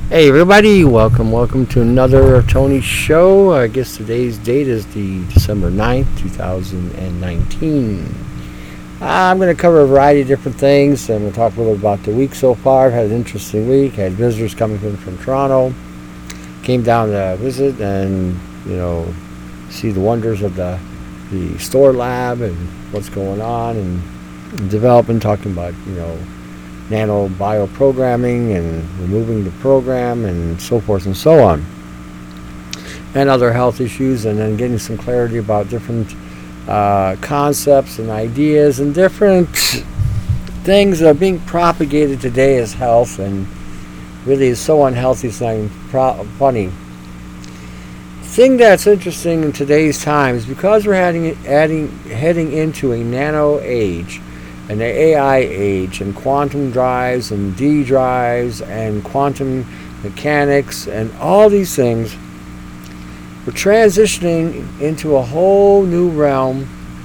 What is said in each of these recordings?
Hey everybody, welcome to another Tony show. I guess today's date is the December 9th, 2019. I'm going to cover a variety of different things. I'm going to talk a little bit about the week so far. I've had an interesting week. I had visitors coming in from Toronto. Came down to visit and, see the wonders of the store lab and what's going on and development, talking about, nano bioprogramming and removing the program and so forth and so on, and other health issues, and then getting some clarity about different concepts and ideas and different things that are being propagated today as health, and really is so unhealthy it's not even funny. The thing that's interesting in today's time is because we're heading into a nano age, and the AI age, and quantum drives and D drives and quantum mechanics and all these things, we're transitioning into a whole new realm,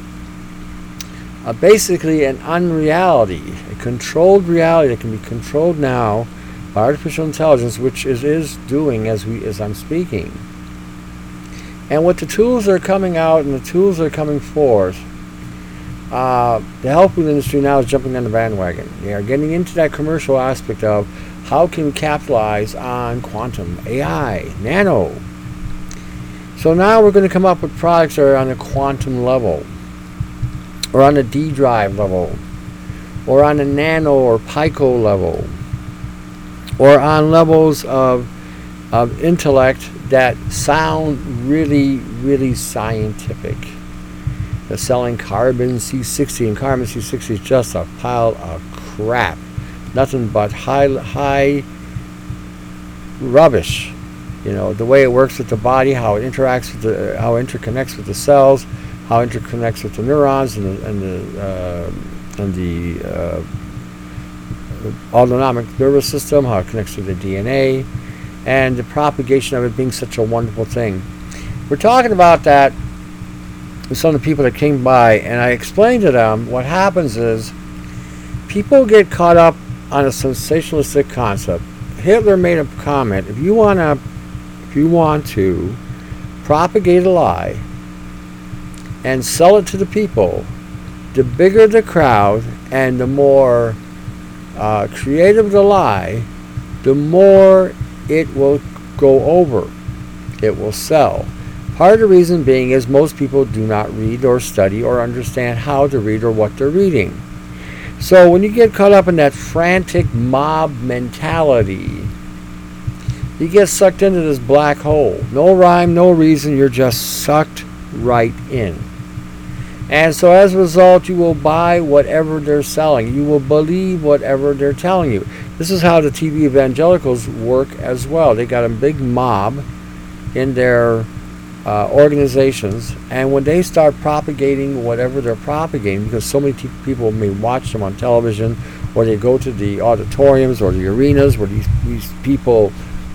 basically an unreality, a controlled reality that can be controlled now by artificial intelligence, which is doing as I'm speaking. And with the tools that are coming out and the tools that are coming forth, the health food industry now is jumping on the bandwagon. They are getting into that commercial aspect of how can we capitalize on quantum, AI, nano. So now we're going to come up with products that are on a quantum level, or on a D drive level, or on a nano or pico level, or on levels of intellect that sound really, really scientific. They're selling carbon C60, and carbon C60 is just a pile of crap. Nothing but high rubbish. The way it works with the body, how it interacts with how it interconnects with the cells, how it interconnects with the neurons and the autonomic nervous system, how it connects to the DNA, and the propagation of it being such a wonderful thing. We're talking about that with some of the people that came by, and I explained to them what happens is people get caught up on a sensationalistic concept. Hitler made a comment: if you want to propagate a lie and sell it to the people, the bigger the crowd and the more creative the lie, the more it will go over. It will sell. Part of the reason being is most people do not read or study or understand how to read or what they're reading. So when you get caught up in that frantic mob mentality, you get sucked into this black hole. No rhyme, no reason, you're just sucked right in. And so as a result, you will buy whatever they're selling. You will believe whatever they're telling you. This is how the TV evangelicals work as well. They got a big mob in their organizations, and when they start propagating whatever they're propagating, because so many people may watch them on television, or they go to the auditoriums or the arenas where these people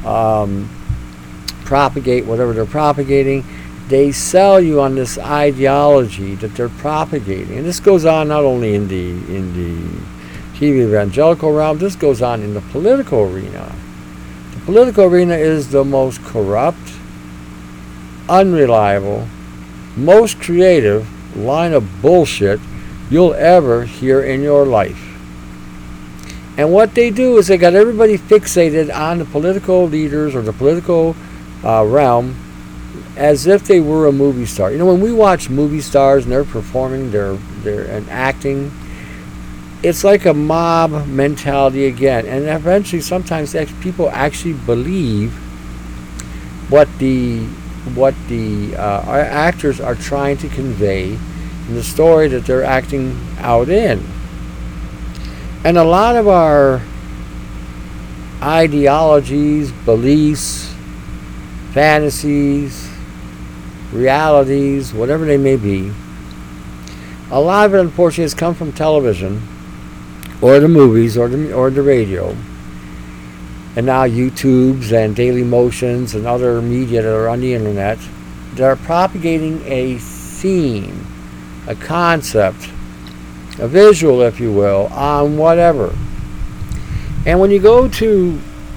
propagate whatever they're propagating, they sell you on this ideology that they're propagating. And this goes on not only in the TV evangelical realm, this goes on in the political arena. The political arena is the most corrupt, unreliable, most creative line of bullshit you'll ever hear in your life. And what they do is they got everybody fixated on the political leaders or the political realm as if they were a movie star. When we watch movie stars and they're performing, they're and acting, it's like a mob mentality again. And eventually, sometimes people actually believe what the actors are trying to convey in the story that they're acting out in. And a lot of our ideologies, beliefs, fantasies, realities, whatever they may be, a lot of it unfortunately has come from television or the movies or the radio, and now YouTubes and Daily Motions and other media that are on the internet that are propagating a theme, a concept, a visual, if you will, on whatever. And when you go to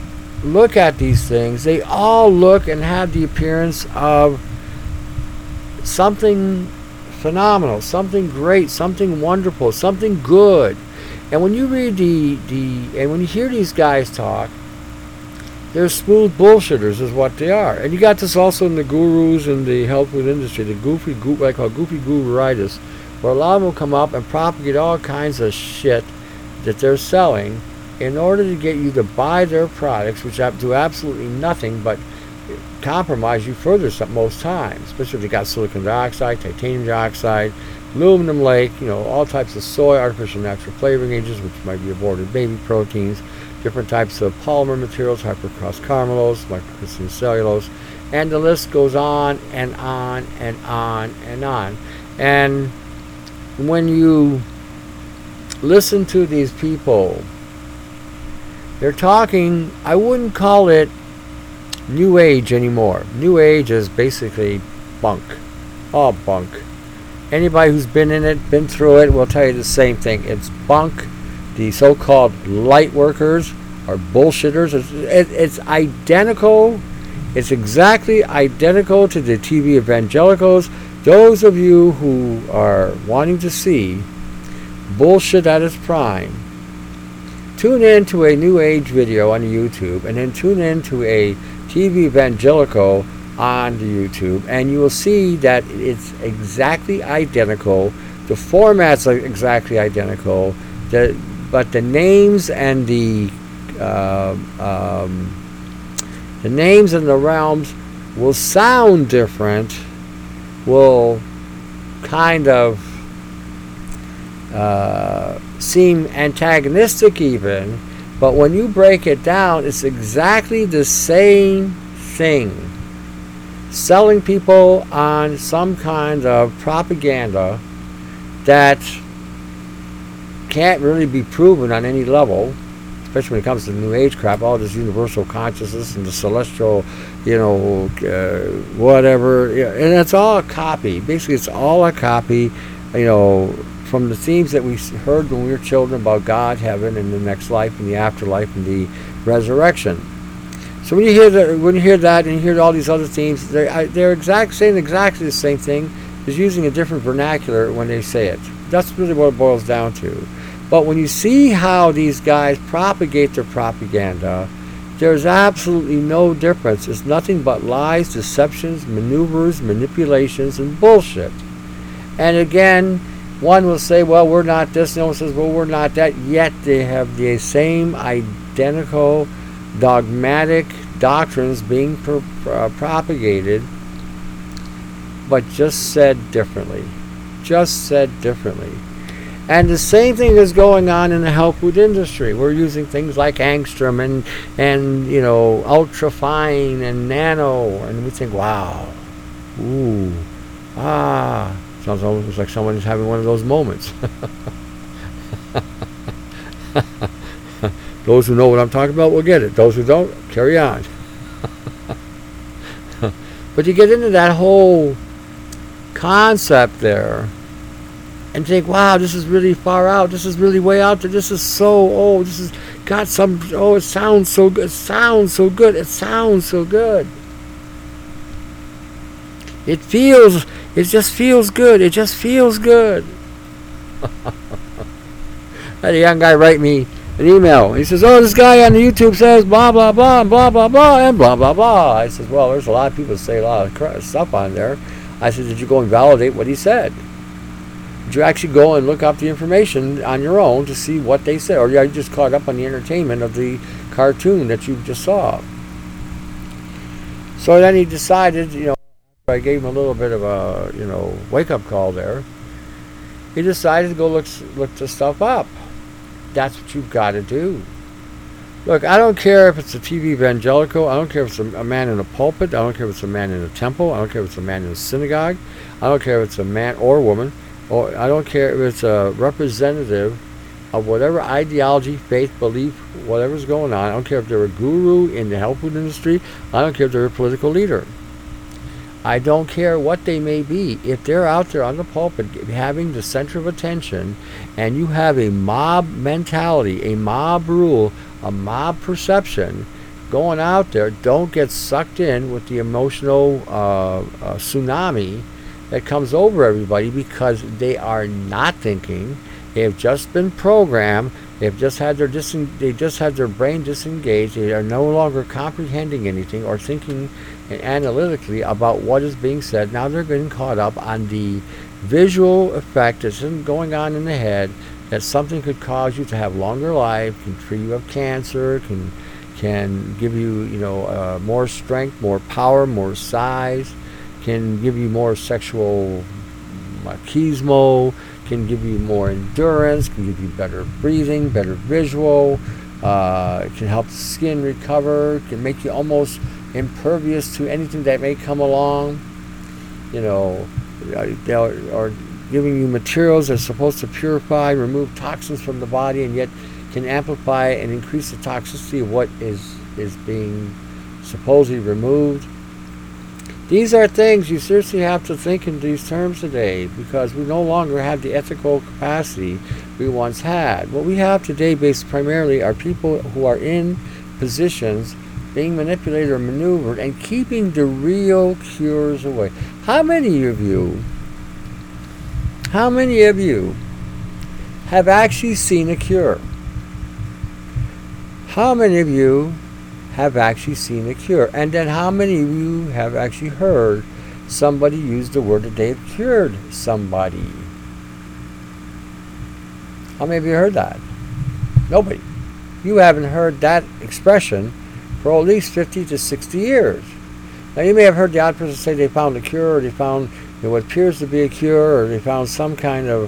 look at these things, they all look and have the appearance of something phenomenal, something great, something wonderful, something good. And when you read and when you hear these guys talk, they're smooth bullshitters is what they are. And you got this also in the gurus in the health food industry, the what I call goofy gururitis, where a lot of them will come up and propagate all kinds of shit that they're selling in order to get you to buy their products, which do absolutely nothing but compromise you further most times, especially if they got silicon dioxide, titanium dioxide, aluminum lake, all types of soy, artificial natural flavoring agents, which might be aborted baby proteins, different types of polymer materials, hypercross carmelose, microcrystalline cellulose, and the list goes on and on and on and on. And when you listen to these people, they're talking, I wouldn't call it New Age anymore. New Age is basically bunk. All bunk. Anybody who's been in it, been through it, will tell you the same thing. It's bunk. The so-called light workers are bullshitters. It's identical. It's exactly identical to the TV evangelicals. Those of you who are wanting to see bullshit at its prime, tune in to a New Age video on YouTube, and then tune in to a TV evangelical on the YouTube, and you will see that it's exactly identical. The format's exactly identical. But the names and the names and the realms will sound different, will kind of seem antagonistic even, but when you break it down, it's exactly the same thing. Selling people on some kind of propaganda that can't really be proven on any level, especially when it comes to the New Age crap, all this universal consciousness and the celestial, whatever, and it's all a copy. Basically, it's all a copy, from the themes that we heard when we were children about God, heaven, and the next life, and the afterlife, and the resurrection. So when you hear that, and you hear all these other themes, they're saying exactly the same thing, is using a different vernacular when they say it. That's really what it boils down to. But when you see how these guys propagate their propaganda, there's absolutely no difference. It's nothing but lies, deceptions, maneuvers, manipulations, and bullshit. And again, one will say, well, we're not this, and the other says, well, we're not that, yet they have the same identical dogmatic doctrines being propagated, but just said differently. And the same thing is going on in the health food industry. We're using things like angstrom and ultrafine and nano, and we think, wow, ooh, sounds almost like someone's having one of those moments. Those who know what I'm talking about will get it. Those who don't, carry on. But you get into that whole concept there and think, wow, this is really far out. This is really way out there. This is so, this has got some, it sounds so good. It sounds so good. It sounds so good. It just feels good. It just feels good. I had a young guy write me an email. He says, this guy on the YouTube says blah, blah, blah, and blah, blah, blah, and blah, blah, blah. I said, well, there's a lot of people that say a lot of stuff on there. I said, did you go and validate what he said? Did you actually go and look up the information on your own to see what they said? Or are you just caught up on the entertainment of the cartoon that you just saw? So then he decided, I gave him a little bit of a, wake-up call there. He decided to go look this stuff up. That's what you've got to do. Look, I don't care if it's a TV evangelical. I don't care if it's a man in a pulpit. I don't care if it's a man in a temple. I don't care if it's a man in a synagogue. I don't care if it's a man or woman. Or I don't care if it's a representative of whatever ideology, faith, belief, whatever's going on. I don't care if they're a guru in the health food industry. I don't care if they're a political leader. I don't care what they may be. If they're out there on the pulpit having the center of attention, and you have a mob mentality, a mob rule, a mob perception going out there, don't get sucked in with the emotional tsunami that comes over everybody, because they are not thinking. They have just been programmed. They've just had their brain disengaged. They are no longer comprehending anything or thinking analytically about what is being said. Now they're getting caught up on the visual effect that's going on in the head, that something could cause you to have longer life, can treat you of cancer, can give you, more strength, more power, more size, can give you more sexual machismo, can give you more endurance, can give you better breathing, better visual, can help the skin recover, can make you almost impervious to anything that may come along, or giving you materials that are supposed to purify, remove toxins from the body, and yet can amplify and increase the toxicity of what is being supposedly removed. These are things you seriously have to think in these terms today, because we no longer have the ethical capacity we once had. What we have today based primarily are people who are in positions being manipulated or maneuvered and keeping the real cures away. How many of you have actually seen a cure? How many of you have actually seen a cure? And then how many of you have actually heard somebody use the word that they've cured somebody? How many of you heard that? Nobody. You haven't heard that expression for at least 50 to 60 years. Now you may have heard the odd person say they found a cure, or they found what appears to be a cure, or they found some kind of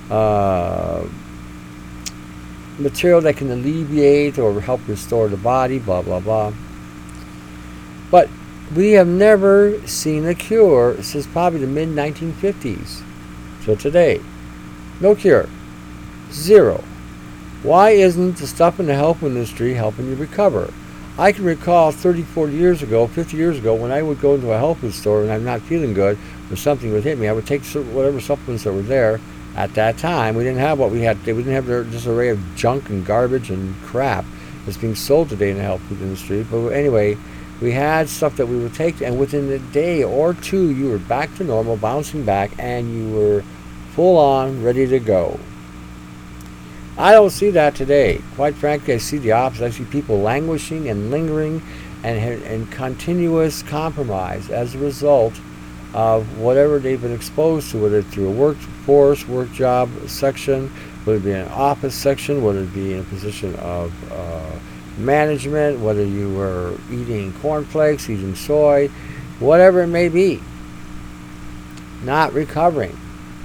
material that can alleviate or help restore the body, blah, blah, blah. But we have never seen a cure since probably the mid-1950s. So today, no cure. Zero. Why isn't the stuff in the health industry helping you recover? I can recall 30, 40 years ago, 50 years ago, when I would go into a health food store and I'm not feeling good, or something would hit me, I would take whatever supplements that were there. At that time, we didn't have what we had. We didn't have this array of junk and garbage and crap that's being sold today in the health food industry. But anyway, we had stuff that we would take, and within a day or two, you were back to normal, bouncing back, and you were full on, ready to go. I don't see that today. Quite frankly, I see the opposite. I see people languishing and lingering and continuous compromise as a result of whatever they've been exposed to, whether it's through a workforce, work job section, whether it be an office section, whether it be in a position of management, whether you were eating cornflakes, eating soy, whatever it may be. Not recovering.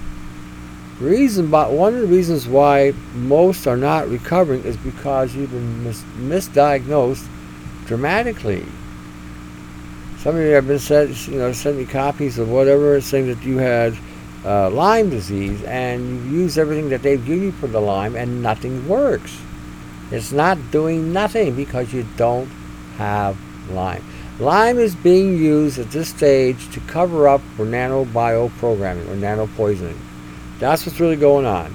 One of the reasons why most are not recovering is because you've been misdiagnosed dramatically. Some of you have been sent me copies of whatever, saying that you had Lyme disease, and you've used everything that they've given you for the Lyme, and nothing works. It's not doing nothing because you don't have Lyme. Lyme is being used at this stage to cover up for nanobioprogramming or nanopoisoning. That's what's really going on.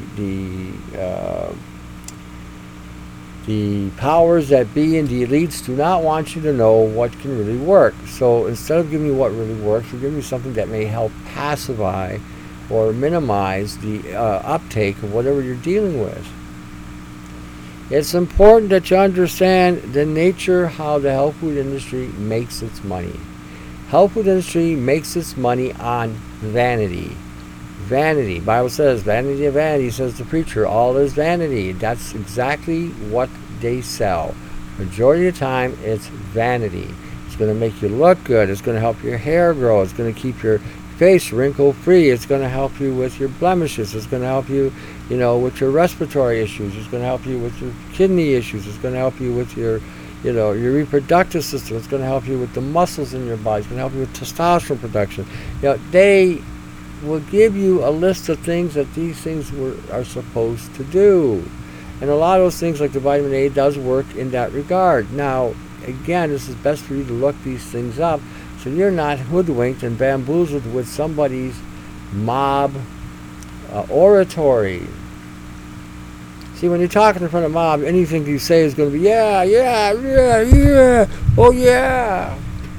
The powers that be and the elites do not want you to know what can really work. So instead of giving you what really works, we're giving you something that may help pacify or minimize the uptake of whatever you're dealing with. It's important that you understand the nature how the health food industry makes its money. Health food industry makes its money on vanity. Vanity. Bible says, vanity of vanity, says the preacher. All is vanity. That's exactly what they sell. Majority of the time, it's vanity. It's going to make you look good. It's going to help your hair grow. It's going to keep your face wrinkle-free. It's going to help you with your blemishes. It's going to help you, with your respiratory issues. It's going to help you with your kidney issues. It's going to help you with your reproductive system. It's going to help you with the muscles in your body. It's going to help you with testosterone production. They will give you a list of things that these things are supposed to do. And a lot of those things, like the vitamin A, does work in that regard. Now, again, this is best for you to look these things up so you're not hoodwinked and bamboozled with somebody's mob oratory. See, when you're talking in front of a mob, anything you say is going to be, yeah, yeah, yeah, yeah, oh yeah.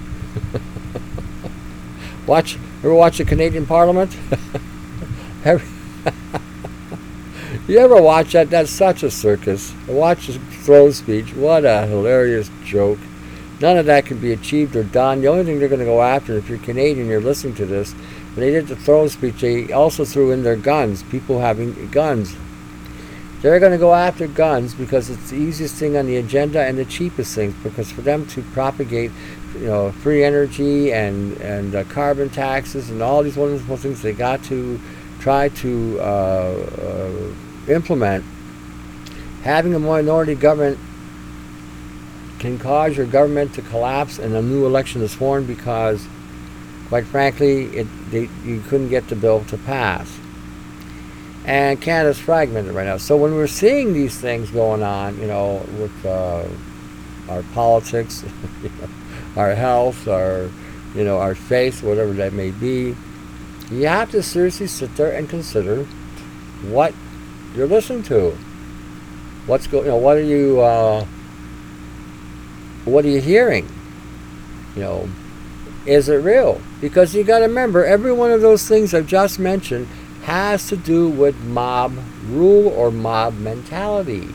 Ever watch the Canadian Parliament? You ever watch that? That's such a circus. Watch the throne speech. What a hilarious joke. None of that can be achieved or done. The only thing they're going to go after, if you're Canadian, you're listening to this, when they did the throne speech, they also threw in their guns, people having guns. They're going to go after guns because it's the easiest thing on the agenda and the cheapest thing, because for them to propagate, free energy and carbon taxes and all these wonderful things they got to try to implement. Having a minority government can cause your government to collapse and a new election is sworn because, quite frankly, you couldn't get the bill to pass. And Canada's fragmented right now. So when we're seeing these things going on, with our politics, our health, our faith, whatever that may be, you have to seriously sit there and consider what you're listening to. What are you hearing? Is it real? Because you got to remember, every one of those things I've just mentioned has to do with mob rule or mob mentality.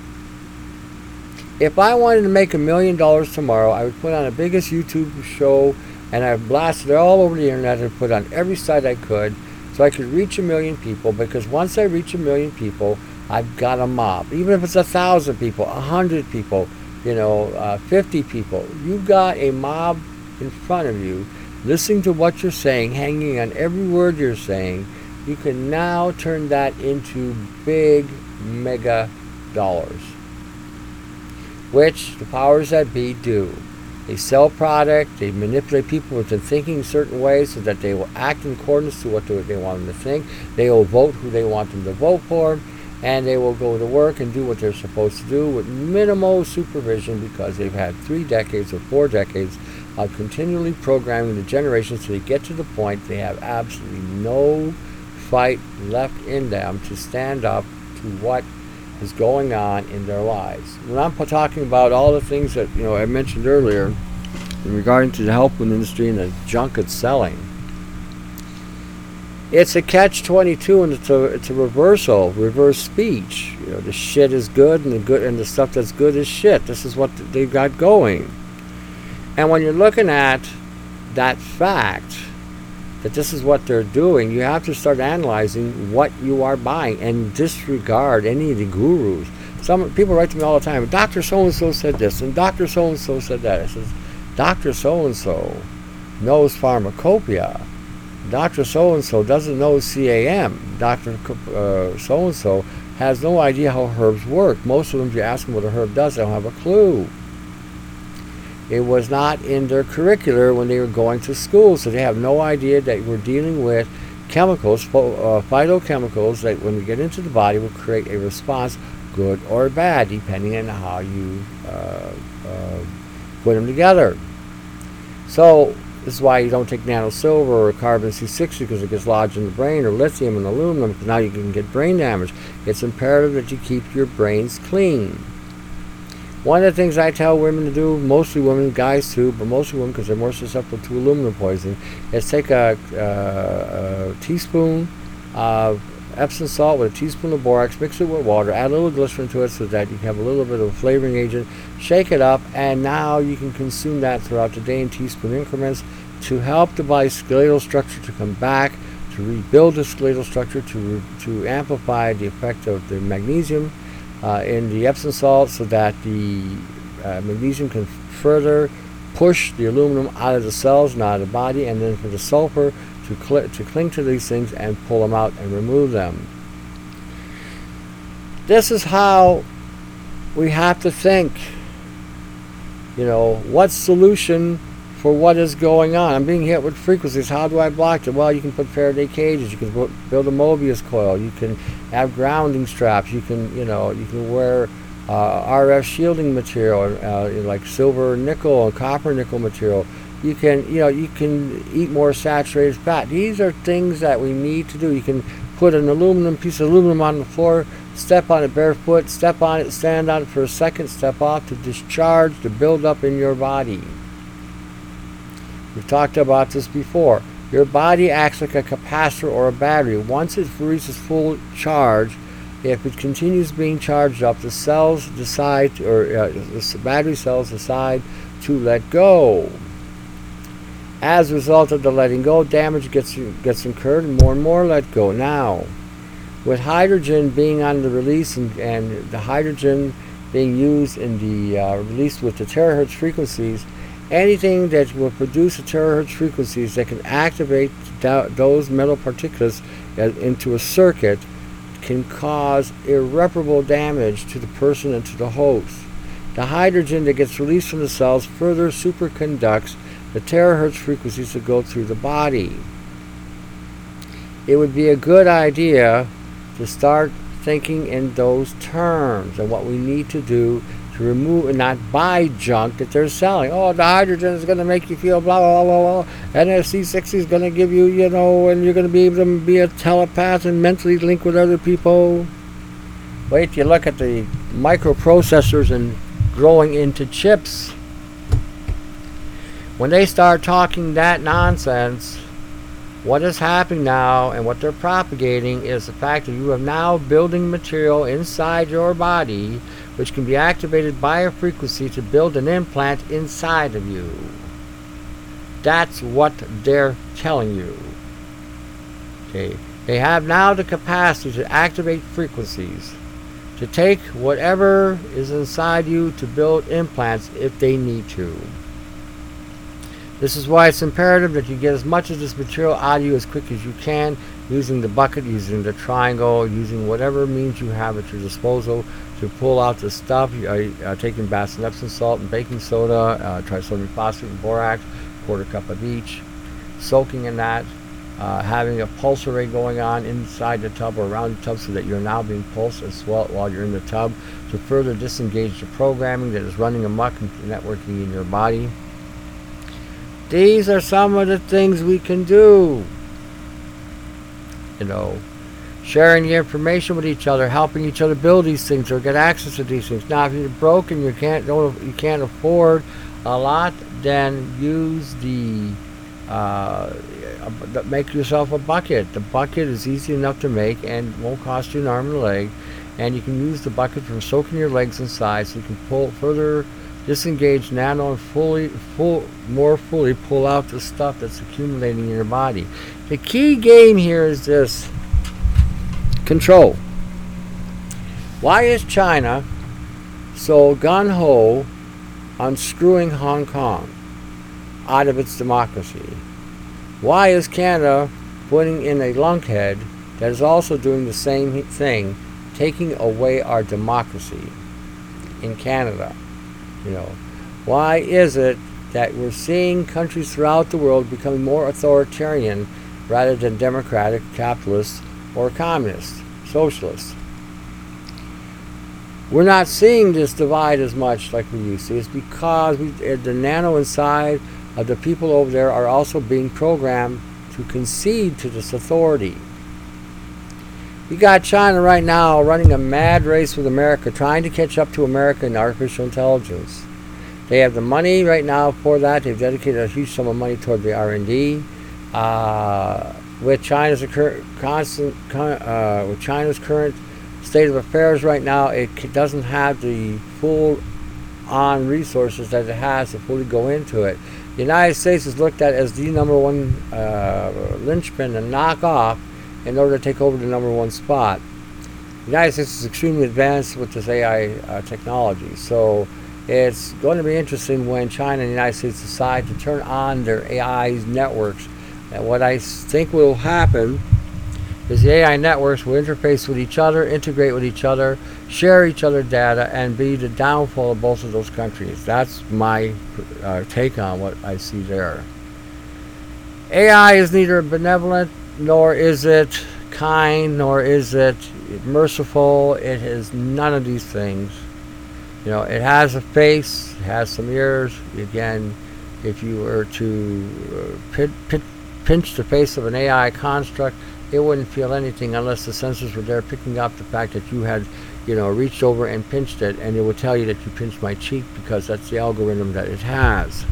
If I wanted to make $1 million tomorrow, I would put on the biggest YouTube show, and I blasted it all over the internet and put on every site I could so I could reach 1 million people, because once I reach 1 million people, I've got a mob. Even if it's 1,000 people, 100 people, 50 people, you've got a mob in front of you listening to what you're saying, hanging on every word you're saying. You can now turn that into big mega dollars, which the powers that be do. They sell product, they manipulate people into thinking certain ways so that they will act in accordance to what they want them to think. They will vote who they want them to vote for, and they will go to work and do what they're supposed to do with minimal supervision, because they've had 3 decades or 4 decades of continually programming the generations so they get to the point they have absolutely no fight left in them to stand up to what is going on in their lives. When I'm talking about all the things that I mentioned earlier in regarding to the health food industry and the junk it's selling, it's a catch-22, and it's a reverse speech. The shit is good, and the stuff that's good is shit. This is what they've got going. And when you're looking at that fact, that this is what they're doing, you have to start analyzing what you are buying and disregard any of the gurus. Some people write to me all the time, Dr. So-and-so said this, and Dr. So-and-so said that. I says, Dr. So-and-so knows pharmacopoeia. Dr. So-and-so doesn't know CAM. Dr. So-and-so has no idea how herbs work. Most of them, if you ask them what a herb does, they don't have a clue. It was not in their curricular when they were going to school, so they have no idea that we're dealing with chemicals, phytochemicals, that when we get into the body will create a response, good or bad, depending on how you put them together. So this is why you don't take nano silver or carbon C60, because it gets lodged in the brain, or lithium and aluminum, because now you can get brain damage. It's imperative that you keep your brains clean. One of the things I tell women to do, mostly women, guys too, but mostly women because they're more susceptible to aluminum poisoning, is take a teaspoon of Epsom salt with a teaspoon of borax, mix it with water, add a little glycerin to it so that you have a little bit of a flavoring agent, shake it up, and now you can consume that throughout the day in teaspoon increments to help the body's skeletal structure to come back, to rebuild the skeletal structure, to amplify the effect of the magnesium in the Epsom salt, so that the magnesium can further push the aluminum out of the cells and out of the body, and then for the sulfur to cling to these things and pull them out and remove them. This is how we have to think. What solution for what is going on? I'm being hit with frequencies. How do I block it? Well, you can put Faraday cages. You can build a Mobius coil. You can have grounding straps. You can, you can wear RF shielding material, like silver, nickel, and copper nickel material. You can, you can eat more saturated fat. These are things that we need to do. You can put an piece of aluminum on the floor Step on it barefoot, step on it, stand on it for a second, step off to discharge the buildup in your body. We've talked about this before. Your body acts like a capacitor or a battery. Once it reaches full charge, if it continues being charged up, the cells decide, the battery cells decide to let go. As a result of the letting go, damage gets incurred and more let go. Now, with hydrogen being on the release and the hydrogen being used in the release with the terahertz frequencies, anything that will produce the terahertz frequencies that can activate those metal particulates into a circuit can cause irreparable damage to the person and to the host. The hydrogen that gets released from the cells further superconducts the terahertz frequencies that go through the body. It would be a good idea to start thinking in those terms and what we need to do to remove and not buy junk that they're selling. Oh, the hydrogen is going to make you feel blah, blah, blah, blah. NFC60 is going to give you, and you're going to be able to be a telepath and mentally link with other people. Wait till you look at the microprocessors and growing into chips. When they start talking that nonsense, what is happening now and what they're propagating is the fact that you have now building material inside your body which can be activated by a frequency to build an implant inside of you. That's what they're telling you. Okay. They have now the capacity to activate frequencies, to take whatever is inside you to build implants if they need to. This is why it's imperative that you get as much of this material out of you as quick as you can, using the bucket, using the triangle, using whatever means you have at your disposal to pull out the stuff. Taking Bass and Epsom salt and baking soda, trisodium phosphate and borax, quarter cup of each, soaking in that, having a pulsar rate going on inside the tub or around the tub so that you're now being pulsed as well while you're in the tub to further disengage the programming that is running amok and networking in your body. These are some of the things we can do. Sharing the information with each other, helping each other build these things or get access to these things. Now, if you're broken, you can't afford a lot, then use make yourself a bucket. The bucket is easy enough to make and won't cost you an arm and a leg. And you can use the bucket for soaking your legs inside so you can disengage nano and more fully pull out the stuff that's accumulating in your body. The key game here is this: control. Why is China so gung-ho on screwing Hong Kong out of its democracy? Why is Canada putting in a lunkhead that is also doing the same thing, taking away our democracy in Canada? Why is it that we're seeing countries throughout the world becoming more authoritarian rather than democratic, capitalist, or communist, socialist? We're not seeing this divide as much like we used to. It's because the nano inside of the people over there are also being programmed to concede to this authority. You got China right now running a mad race with America, trying to catch up to America in artificial intelligence. They have the money right now for that. They've dedicated a huge sum of money toward the R&D. With China's current state of affairs right now, it doesn't have the full-on resources that it has to fully go into it. The United States is looked at as the number one linchpin and knockoff in order to take over the number one spot. The United States is extremely advanced with this AI technology, so it's going to be interesting when China and the United States decide to turn on their AI networks. And what I think will happen is the AI networks will interface with each other, integrate with each other, share each other data, and be the downfall of both of those countries. That's my take on what I see there. AI is neither benevolent, nor is it kind, nor is it merciful. It is none of these things. It has a face, it has some ears. Again, if you were to pinch the face of an AI construct, it wouldn't feel anything unless the sensors were there picking up the fact that you had, reached over and pinched it, and it would tell you that you pinched my cheek because that's the algorithm that it has.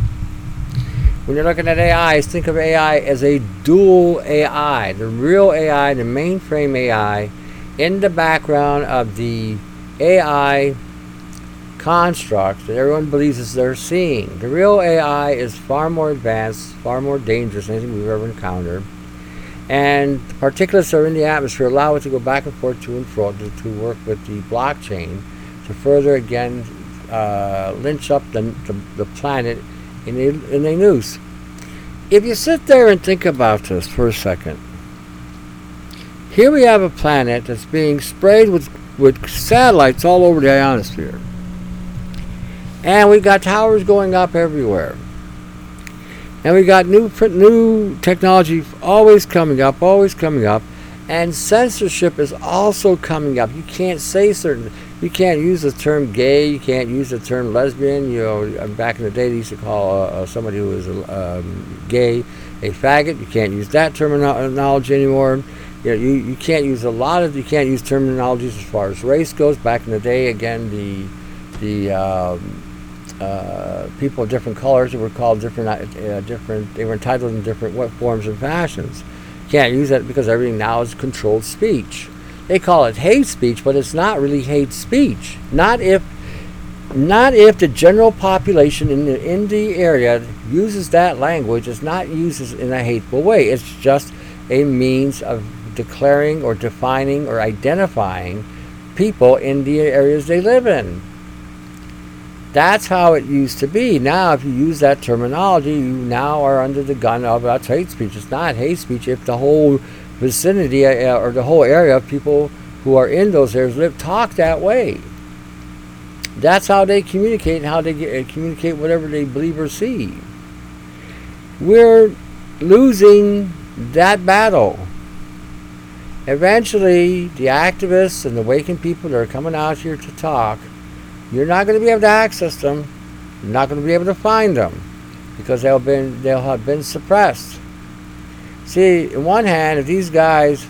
When you're looking at AIs, think of AI as a dual AI. The real AI, the mainframe AI, in the background of the AI construct that everyone believes is they're seeing. The real AI is far more advanced, far more dangerous than anything we've ever encountered. And the particulates that are in the atmosphere allow it to go back and forth to and fro to work with the blockchain to further, again, lynch up the planet in a noose. If you sit there and think about this for a second, here we have a planet that's being sprayed with satellites all over the ionosphere. And we got towers going up everywhere. And we got new technology always coming up, and censorship is also coming up. You can't say you can't use the term gay, you can't use the term lesbian. Back in the day they used to call somebody who was gay a faggot. You can't use that terminology anymore. You can't use you can't use terminologies as far as race goes. Back in the day, again, the people of different colors were called different. They were entitled in different forms and fashions. Can't use that because everything now is controlled speech. They call it hate speech, but it's not really hate speech. Not if the general population in the area uses that language. It's not used in a hateful way. It's just a means of declaring or defining or identifying people in the areas they live in. That's how it used to be. Now, if you use that terminology, you now are under the gun of that's hate speech. It's not hate speech if the whole vicinity or the whole area of people who are in those areas talk that way. That's how they communicate and how they communicate whatever they believe or see. We're losing that battle. Eventually, the activists and the waking people that are coming out here to talk, you're not going to be able to access them. You're not going to be able to find them because they'll have been suppressed. See, on one hand, if these guys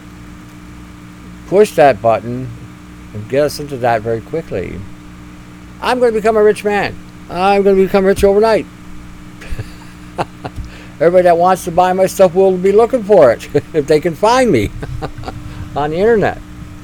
push that button and get us into that very quickly, I'm going to become a rich man. I'm going to become rich overnight. Everybody that wants to buy my stuff will be looking for it if they can find me on the internet.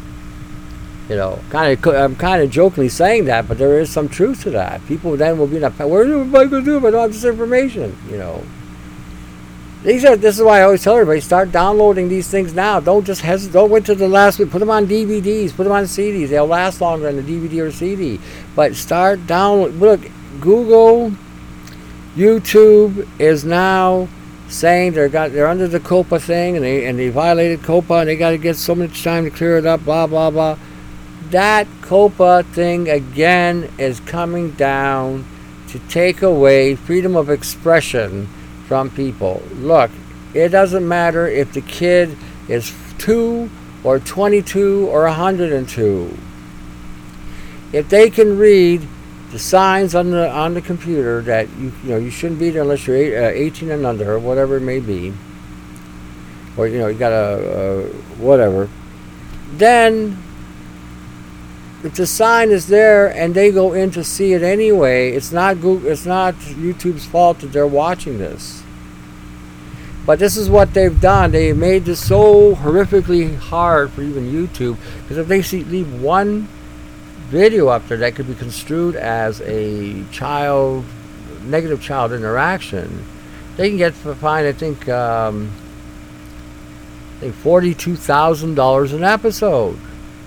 I'm kind of jokingly saying that, but there is some truth to that. People then will be in a, what am I going to do if I don't have this information? This is why I always tell everybody, start downloading these things now. Don't just hesitate. Don't wait till the last week. Put them on DVDs. Put them on CDs. They'll last longer than the DVD or CD. But start downloading. Look, Google, YouTube is now saying they're under the COPA thing, and they violated COPA, and they got to get so much time to clear it up. Blah blah blah. That COPA thing again is coming down to take away freedom of expression from people. Look, it doesn't matter if the kid is 2 or 22 or 102. If they can read the signs on the computer that you shouldn't be there unless you're 18 and under, or whatever it may be, or you got a whatever, then if the sign is there and they go in to see it anyway, it's not YouTube's fault that they're watching this. But this is what they've done. They made this so horrifically hard for even YouTube, because if they leave one video up there that could be construed as a negative child interaction, they can get fined, I think $42,000 an episode.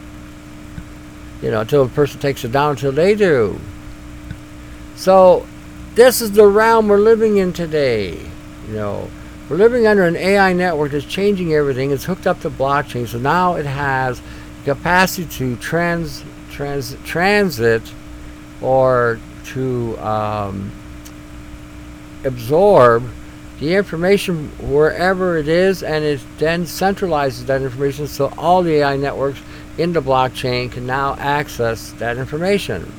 Until the person takes it down, until they do. So, this is the realm we're living in today. We're living under an AI network that's changing everything. It's hooked up to blockchain, so now it has capacity to transit or to absorb the information wherever it is, and it then centralizes that information so all the AI networks in the blockchain can now access that information.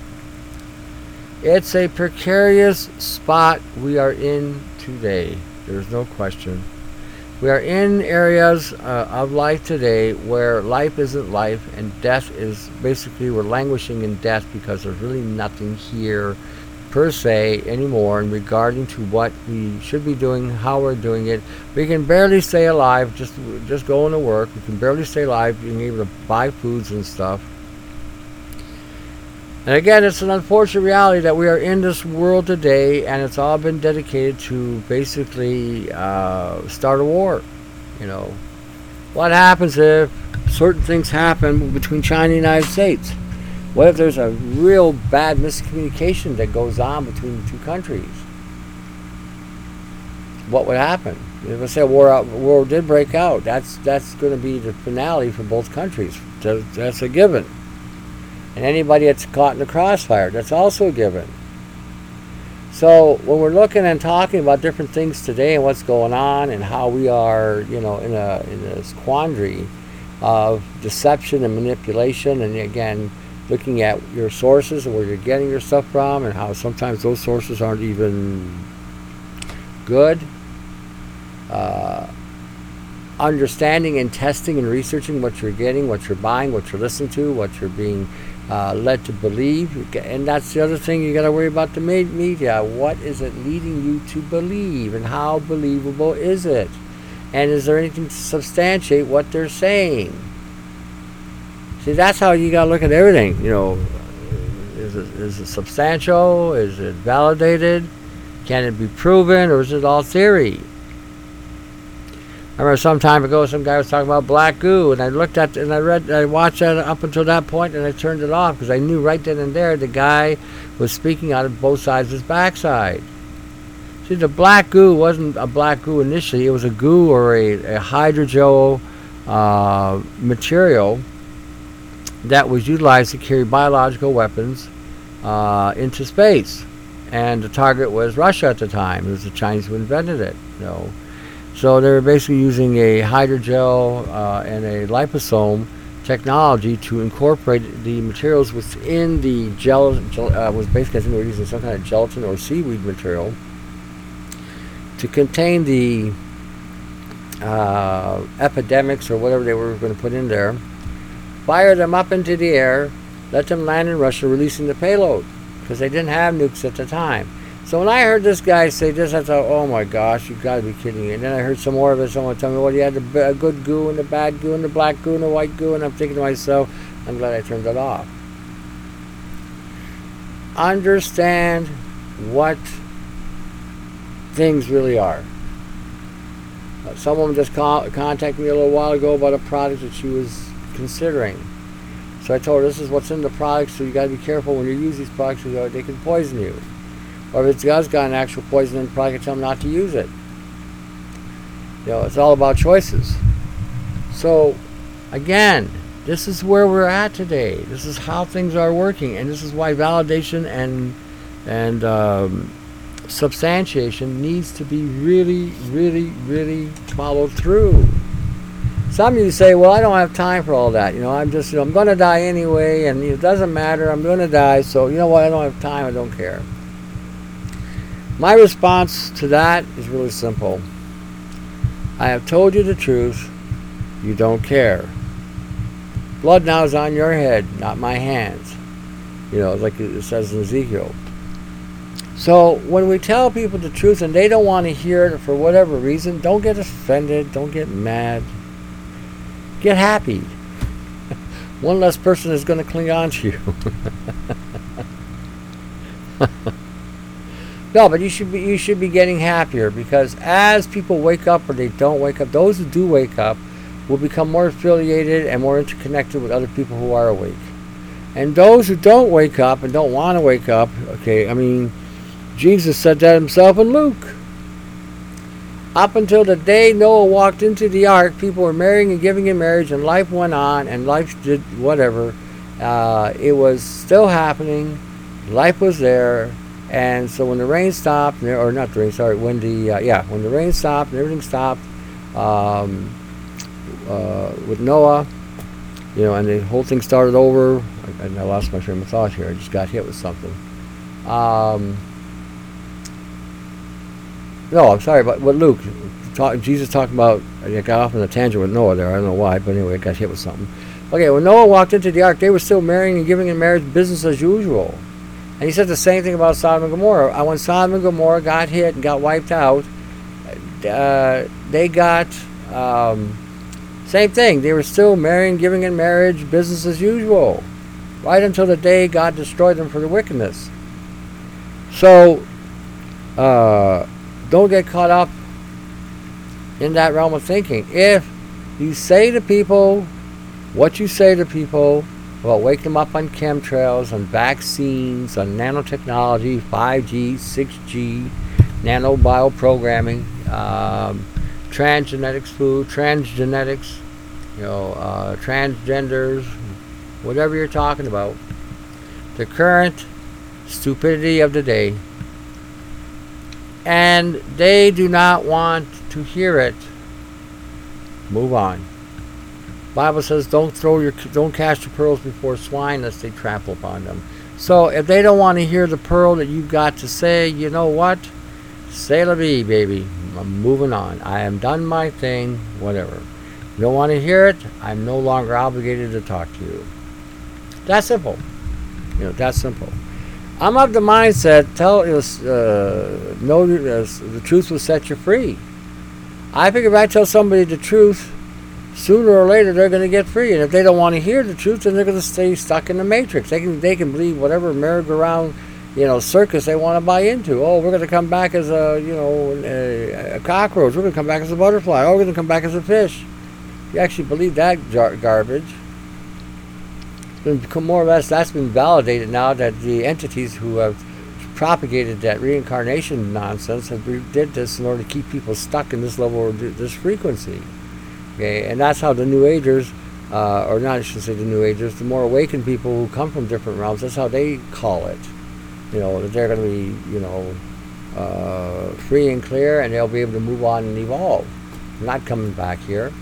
It's a precarious spot we are in today. There's no question. We are in areas of life today where life isn't life and death is basically, we're languishing in death because there's really nothing here per se anymore in regarding to what we should be doing, how we're doing it. We can barely stay alive just going to work. We can barely stay alive being able to buy foods and stuff. And again, it's an unfortunate reality that we are in this world today, and it's all been dedicated to basically start a war. You know, what happens if certain things happen between China and the United States? What if there's a real bad miscommunication that goes on between the two countries? What would happen? If let's say a war did break out, that's going to be the finale for both countries. That's a given. And anybody that's caught in the crossfire, that's also a given. So when we're looking and talking about different things today and what's going on and how we are, you know, in this quandary of deception and manipulation, and again, looking at your sources and where you're getting your stuff from and how sometimes those sources aren't even good. Understanding and testing and researching what you're getting, what you're buying, what you're listening to, what you're being led to believe. And that's the other thing you got to worry about, the media. What is it leading you to believe, and how believable is it? And is there anything to substantiate what they're saying? See, that's how you got to look at everything. You know, is it substantial? Is it validated? Can it be proven, or is it all theory? I remember some time ago, some guy was talking about black goo, and I looked at and I watched that up until that point, and I turned it off because I knew right then and there the guy was speaking out of both sides of his backside. See, the black goo wasn't a black goo initially; it was a goo or a hydrogel material that was utilized to carry biological weapons into space, and the target was Russia at the time. It was the Chinese who invented it. You know. So they were basically using a hydrogel and a liposome technology to incorporate the materials within the gel. Was basically, I think they were using some kind of gelatin or seaweed material to contain the epidemics or whatever they were going to put in there. Fire them up into the air, let them land in Russia, releasing the payload, because they didn't have nukes at the time. So when I heard this guy say this, I thought, oh my gosh, you've got to be kidding me. And then I heard some more of it. Someone tell me, well, you had the good goo and the bad goo and the black goo and the white goo. And I'm thinking to myself, I'm glad I turned it off. Understand what things really are. Some woman just contacted me a little while ago about a product that she was considering. So I told her, this is what's in the product, so you got to be careful when you use these products, because they can poison you. Or if it's got an actual poison in the product, tell them not to use it. You know, it's all about choices. So, again, this is where we're at today. This is how things are working, and this is why validation and substantiation needs to be really, really, really followed through. Some of you say, well, I don't have time for all that. You know, I'm just, I'm going to die anyway, and it doesn't matter. I'm going to die, so you know what? I don't have time. I don't care. My response to that is really simple. I have told you the truth. You don't care. Blood now is on your head, not my hands. You know, like it says in Ezekiel. So when we tell people the truth and they don't want to hear it for whatever reason, don't get offended. Don't get mad. Get happy. One less person is going to cling on to you. No, but you should be getting happier, because as people wake up or they don't wake up, those who do wake up will become more affiliated and more interconnected with other people who are awake. And those who don't wake up and don't want to wake up, okay, I mean, Jesus said that himself in Luke. Up until the day Noah walked into the ark, people were marrying and giving in marriage, and life went on, and life did whatever. It was still happening. Life was there. And so when the rain stopped, or not the rain, sorry, when the rain stopped and everything stopped with Noah, you know, and the whole thing started over. I lost my train of thought here. I just got hit with something. No, I'm sorry, but with Luke, Jesus talking about, I got off on a tangent with Noah there, I don't know why, but anyway, I got hit with something. Okay, when Noah walked into the ark, they were still marrying and giving in marriage business as usual. And he said the same thing about Sodom and Gomorrah. When Sodom and Gomorrah got hit and got wiped out, they got, same thing, they were still marrying, giving in marriage, business as usual, right until the day God destroyed them for their wickedness. So, don't get caught up in that realm of thinking. If you say to people what you say to people about waking them up on chemtrails, on vaccines, on nanotechnology, 5G, 6G, nanobioprogramming, transgenetics food, transgenetics, transgenders, whatever you're talking about, the current stupidity of the day, and they do not want to hear it, move on. Bible says don't cast your pearls before swine lest they trample upon them. So if they don't want to hear the pearl that you've got to say, you know what? C'est la vie, baby. I'm moving on. I am done my thing, whatever. You don't want to hear it, I'm no longer obligated to talk to you. That's simple. That's simple. I'm of the mindset, the truth will set you free. I figure if I tell somebody the truth, sooner or later they're going to get free. And if they don't want to hear the truth, then they're going to stay stuck in the matrix. They can believe whatever merry-go-round, circus they want to buy into. Oh, we're going to come back as a cockroach. We're going to come back as a butterfly. Oh, we're going to come back as a fish. You actually believe that garbage. More or less, that's been validated now that the entities who have propagated that reincarnation nonsense did this in order to keep people stuck in this level or this frequency. Okay, and that's how the New Agers, or not, I should say the New Agers, the more awakened people who come from different realms, that's how they call it. That they're going to be, free and clear, and they'll be able to move on and evolve. Not coming back here.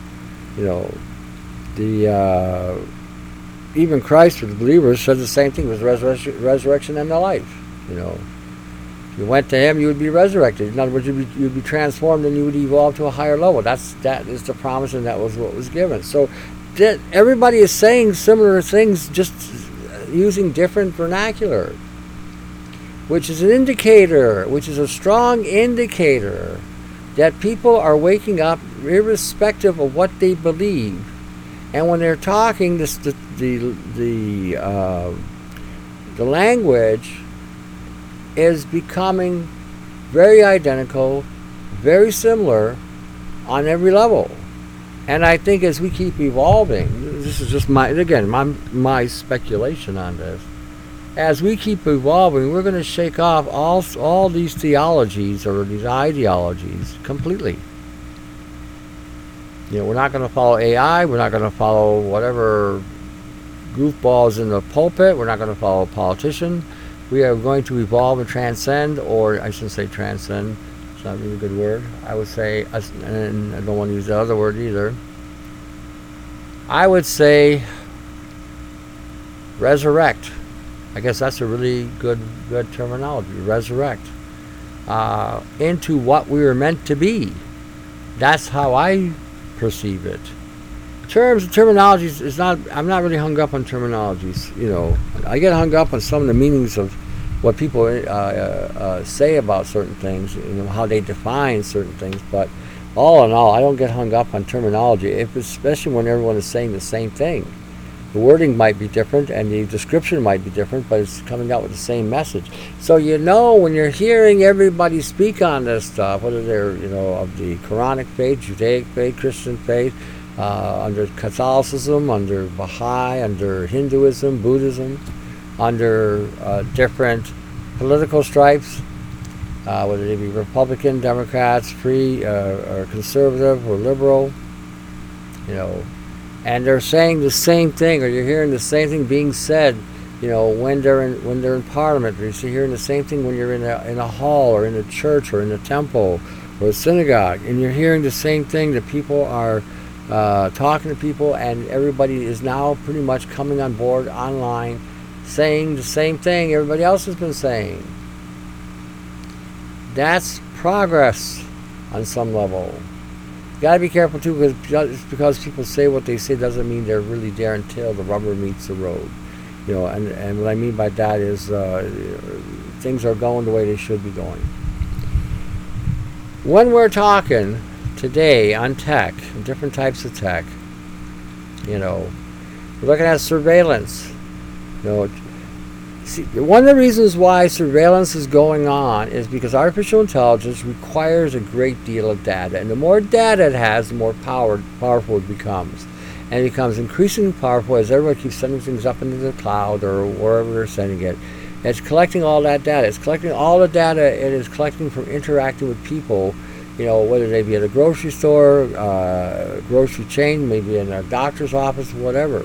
Even Christ, for the believers, said the same thing. It was resurrection and the life. If you went to Him, you would be resurrected. In other words, you'd be transformed and you would evolve to a higher level. That is the promise, and that was what was given. So everybody is saying similar things, just using different vernacular, which is a strong indicator that people are waking up irrespective of what they believe. And when they're talking, the language is becoming very identical, very similar on every level. And I think as we keep evolving, this is just my speculation on this. As we keep evolving, we're going to shake off all these theologies or these ideologies completely. We're not going to follow AI. We're not going to follow whatever goofballs in the pulpit. We're not going to follow a politician. We are going to evolve and transcend, or I shouldn't say transcend. It's not really a good word. I would say, and I don't want to use the other word either. I would say resurrect. I guess that's a really good terminology. Resurrect into what we were meant to be. That's how I perceive it. Terminologies is not. I'm not really hung up on terminologies. I get hung up on some of the meanings of what people say about certain things. How they define certain things. But all in all, I don't get hung up on terminology. Especially when everyone is saying the same thing. The wording might be different and the description might be different, but it's coming out with the same message. So when you're hearing everybody speak on this stuff, whether they're of the Quranic faith, Judaic faith, Christian faith, under Catholicism, under Baha'i, under Hinduism, Buddhism, under different political stripes, whether they be Republican, Democrats, free, or conservative, or liberal, and they're saying the same thing, or you're hearing the same thing being said, when they're in Parliament, or you're hearing the same thing when you're in a hall, or in a church, or in a temple, or a synagogue, and you're hearing the same thing. That people are talking to people, and everybody is now pretty much coming on board online, saying the same thing everybody else has been saying. That's progress on some level. got to be careful too, because just because people say what they say doesn't mean they're really there until the rubber meets the road. And what I mean by that is things are going the way they should be going. When we're talking today on tech, different types of tech, we're looking at surveillance. See, one of the reasons why surveillance is going on is because artificial intelligence requires a great deal of data, and the more data it has, the more powerful it becomes. And it becomes increasingly powerful as everybody keeps sending things up into the cloud or wherever they're sending it. It's collecting all that data. It's collecting all the data it is collecting from interacting with people, whether they be at a grocery store, grocery chain, maybe in a doctor's office, whatever.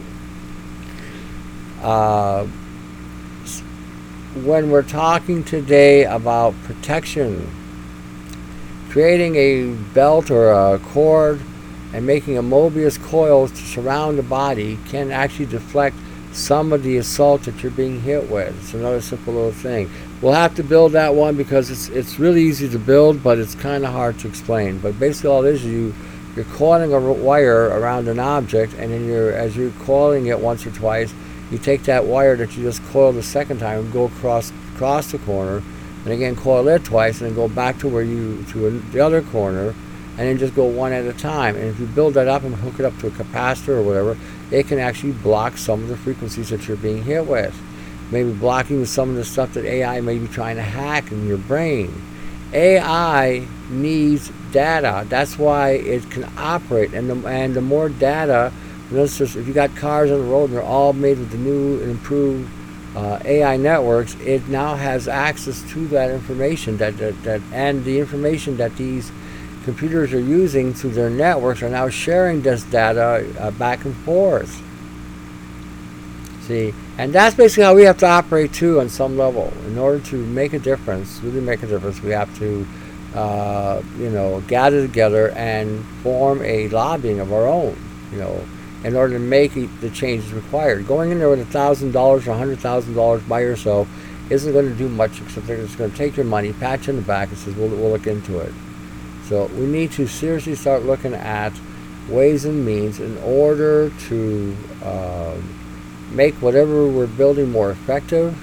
When we're talking today about protection, creating a belt or a cord and making a Mobius coil to surround the body can actually deflect some of the assault that you're being hit with. It's another simple little thing. We'll have to build that one because it's really easy to build, but it's kind of hard to explain. But basically all it is, you're coiling a wire around an object, and then as you're coiling it once or twice, you take that wire that you just coiled the second time and go across the corner, and again coil it twice, and then go back to the other corner, and then just go one at a time. And if you build that up and hook it up to a capacitor or whatever, it can actually block some of the frequencies that you're being hit with. Maybe blocking some of the stuff that AI may be trying to hack in your brain. AI needs data. That's why it can operate. And the more data, if you got cars on the road and they're all made with the new and improved AI networks, it now has access to that information and the information that these computers are using through their networks are now sharing this data back and forth. See, and that's basically how we have to operate too on some level. In order to make a difference, really make a difference, we have to gather together and form a lobbying of our own, in order to make the changes required. Going in there with $1,000 or $100,000 by yourself isn't going to do much, except they're just going to take your money, pat you in the back, and says, we'll look into it. So we need to seriously start looking at ways and means in order to make whatever we're building more effective,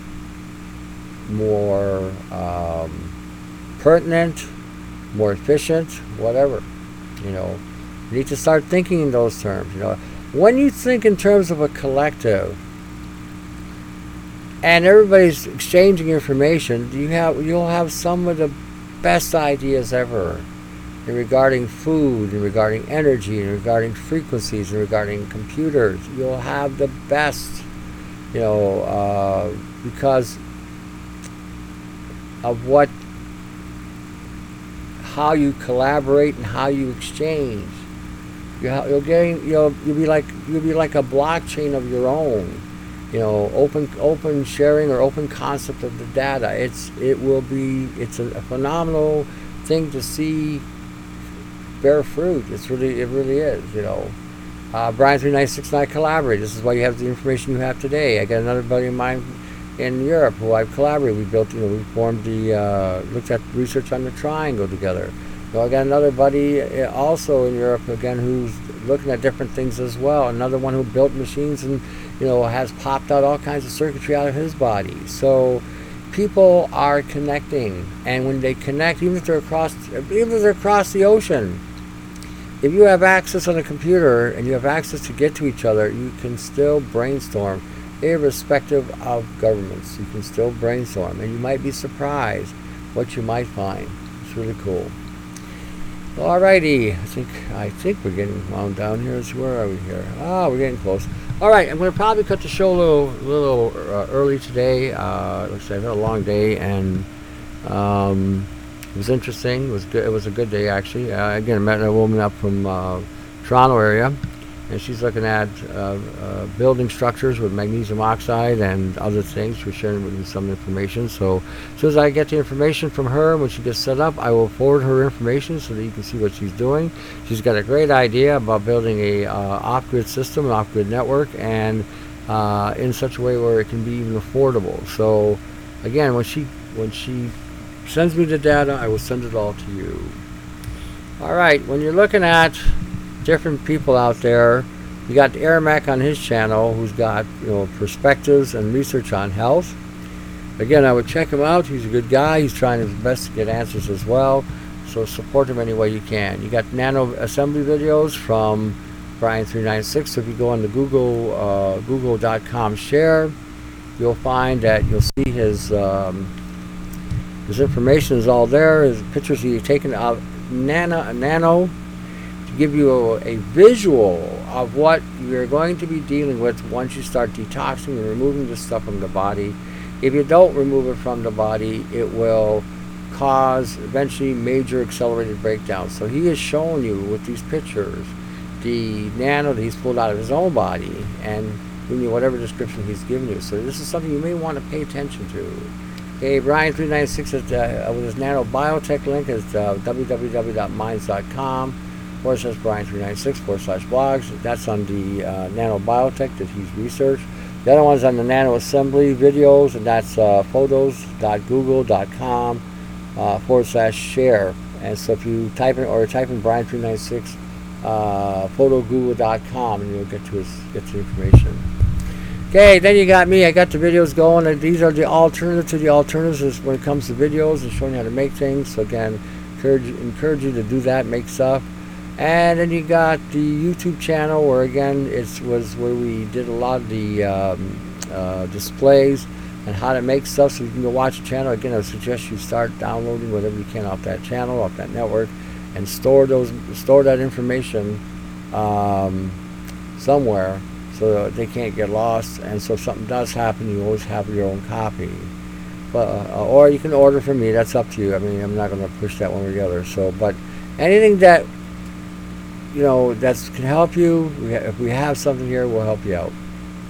more pertinent, more efficient, whatever. We need to start thinking in those terms. When you think in terms of a collective and everybody's exchanging information, you'll have some of the best ideas ever regarding food, and regarding energy, and regarding frequencies, and regarding computers. You'll have the best, because of how you collaborate and how you exchange. You'll be like a blockchain of your own. Open sharing or open concept of the data. It's a phenomenal thing to see bear fruit. It really is. Brian 3969 collaborate. This is why you have the information you have today. I got another buddy of mine in Europe who I've collaborated. We built, we formed looked at research on the triangle together. I got another buddy also in Europe again who's looking at different things as well. Another one who built machines and has popped out all kinds of circuitry out of his body. So people are connecting, and when they connect, even if they're across the ocean, if you have access on a computer and you have access to get to each other, you can still brainstorm, irrespective of governments. You can still brainstorm, and you might be surprised what you might find. It's really cool. Alrighty, I think we're getting wound down here. Where are we here? We're getting close. All right, I'm going to probably cut the show a little early today. Looks like I've had a long day, and it was interesting. It was good. It was a good day, actually. Again, I met a woman up from Toronto area, and she's looking at building structures with magnesium oxide and other things. We're sharing with you some information. So as soon as I get the information from her, when she gets set up, I will forward her information so that you can see what she's doing. She's got a great idea about building a off-grid system, an off-grid network, and in such a way where it can be even affordable. So again, when she sends me the data, I will send it all to you. All right, when you're looking at different people out there, you got Aramac on his channel, who's got perspectives and research on health. Again, I would check him out. He's a good guy. He's trying his best to get answers as well. So support him any way you can. You got nano assembly videos from Brian396. So if you go on the Google.com share, you'll find that you'll see his information is all there. His pictures he's taken of nano to give you a visual of what you're going to be dealing with once you start detoxing and removing this stuff from the body. If you don't remove it from the body, it will cause eventually major accelerated breakdowns. So he has shown you with these pictures the nano that he's pulled out of his own body and giving you whatever description he's given you. So this is something you may want to pay attention to. Okay, Brian396 with his nano biotech link is www.minds.com/Brian396/blogs. That's on the nano biotech that he's researched. The other one's on the nano assembly videos, and that's photos.google.com/share. And so if you type in Brian396 photogoogle.com, and you'll get to the information. Okay, then you got me. I got the videos going, and these are the alternative to the alternatives when it comes to videos and showing you how to make things. So again, encourage you to do that, make stuff. And then you got the YouTube channel, where again was where we did a lot of the displays and how to make stuff. So you can go watch the channel. Again, I suggest you start downloading whatever you can off that channel, off that network, and store that information somewhere, so that they can't get lost. And so if something does happen, you always have your own copy. But or you can order from me. That's up to you. I mean, I'm not going to push that one or the other. So, but anything that that can help you, if we have something here, we'll help you out.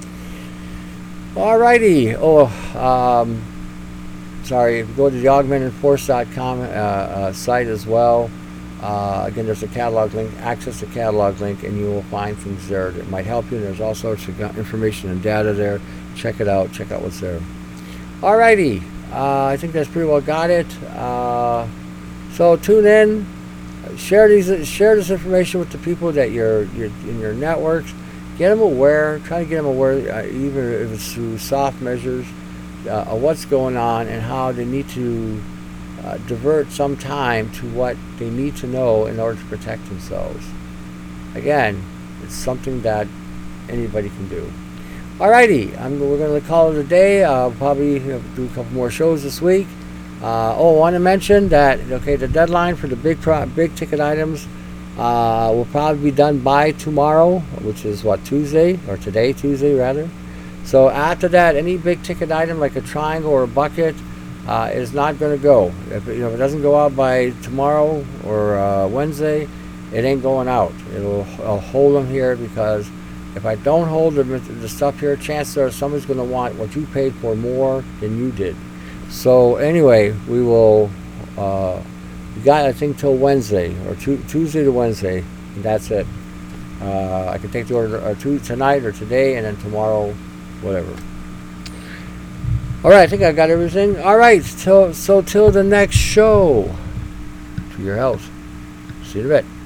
Alrighty. Sorry. If you go to the augmentedforce.com site as well. Again, there's a catalog link. Access the catalog link, and you will find things there that might help you. There's all sorts of information and data there. Check it out. Check out what's there. Alrighty. I think that's pretty well got it. So tune in. Share this information with the people that you're in your networks. Get them aware. Try to get them aware, even if it's through soft measures, of what's going on and how they need to divert some time to what they need to know in order to protect themselves. Again, it's something that anybody can do. Alrighty, we're going to call it a day. I'll probably do a couple more shows this week. I want to mention that the deadline for the big ticket items will probably be done by tomorrow, which is Tuesday, or today, Tuesday rather. So after that, any big ticket item like a triangle or a bucket is not going to go. If it doesn't go out by tomorrow or Wednesday, it ain't going out. I'll hold them here, because if I don't hold the stuff here, chances are somebody's going to want what you paid for more than you did. So anyway, we will. We got, I think, till Wednesday, or Tuesday to Wednesday, and that's it. I can take the order tonight or today, and then tomorrow, whatever. All right, I think I got everything. All right, till the next show. To your health. See you in a bit.